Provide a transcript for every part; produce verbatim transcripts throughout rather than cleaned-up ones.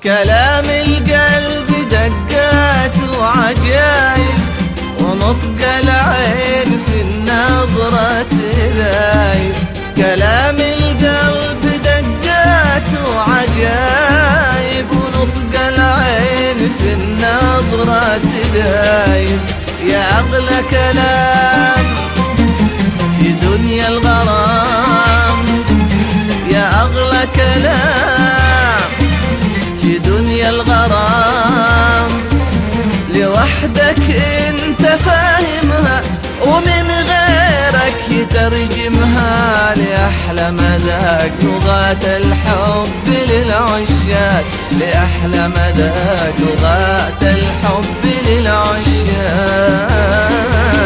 كلام القلب دقات وعجايب، ونطق العين في النظرة تذايب. كلام القلب دقات وعجايب، ونطق العين في النظرة تذايب. يا أغلى كلام في دنيا الغرام، يا أغلى كلام في دنيا الغرام. لوحدك انت فاهمها، ومن غيرك يترجمها. لأحلى مذاق لغات الحب للعشاق، لأحلى مذاق لغات الحب للعشاق.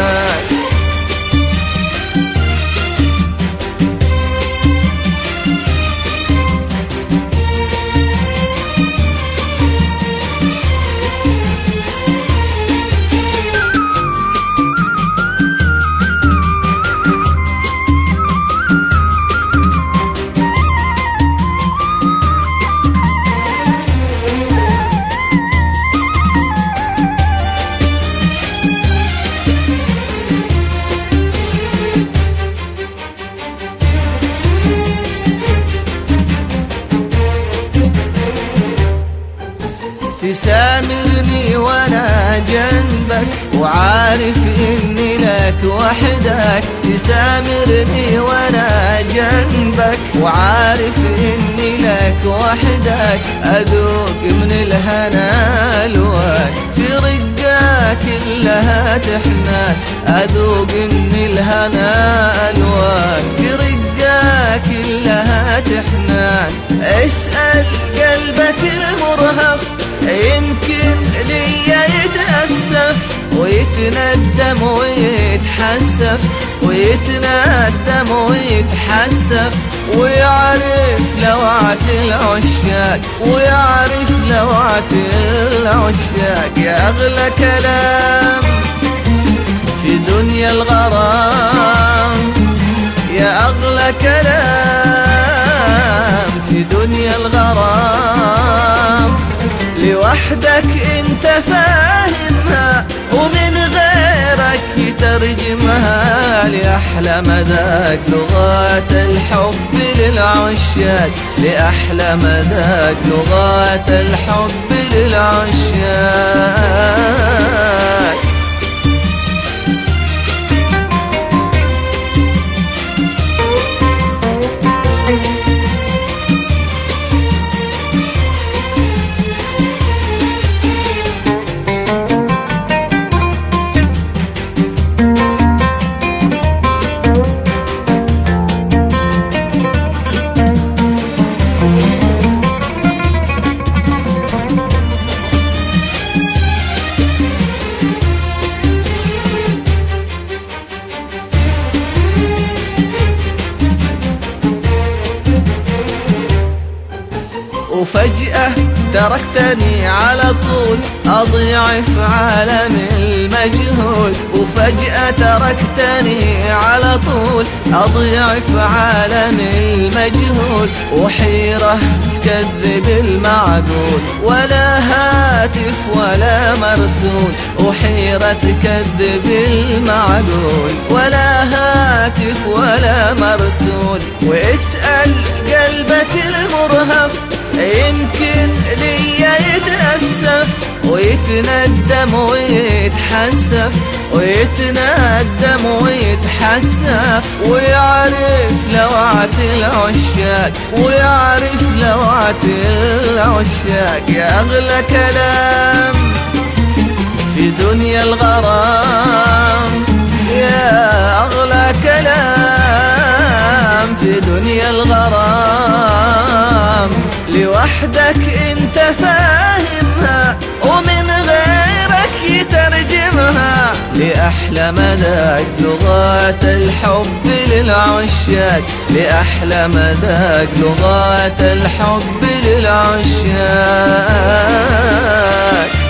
تسامرني وانا جنبك، وعارف اني لك وحدك. تسامرني وانا جنبك، وعارف اني لك وحدك. اذوق من الهنا الوان، في رقاك كلها تحنان. اذوق من الهنا الوان، في رقاك كلها تحنان. اسأل قلبك المرهف، يمكن ليا يتأسف ويتندم ويتحسف، ويتندم ويتحسف. ويعرف لوعة العشاق، ويعرف لوعة العشاق. يا أغلى كلام في دنيا الغرام، يا أغلى كلام في دنيا الغرام. لوحدك انت فاهمها، ومن غيرك يترجمها. لأحلى مذاق لغات الحب للعشاق، لأحلى مذاق لغات الحب للعشاق. وفجأة تركتني على طول، أضيع في عالم المجهول. وفجأة تركتني على طول، أضيع في عالم المجهول. وحيرة تكذب المعقول، ولا هاتف ولا مرسول. وحيرة تكذب المعقول، ولا هاتف ولا مرسول. واسأل قلبك المرهف، يمكن ليا يتأسف ويتندم ويتحسف، ويتندم ويتحسف. ويعرف لوعة العشاق، ويعرف لوعة العشاق. يا أغلى كلام في دنيا الغرام، يا أغلى كلام في دنيا الغرام. لوحدك انت فاهمها، ومن غيرك يترجمها. لأحلى مذاق لغات الحب للعشاق، لأحلى مذاق لغات الحب للعشاق.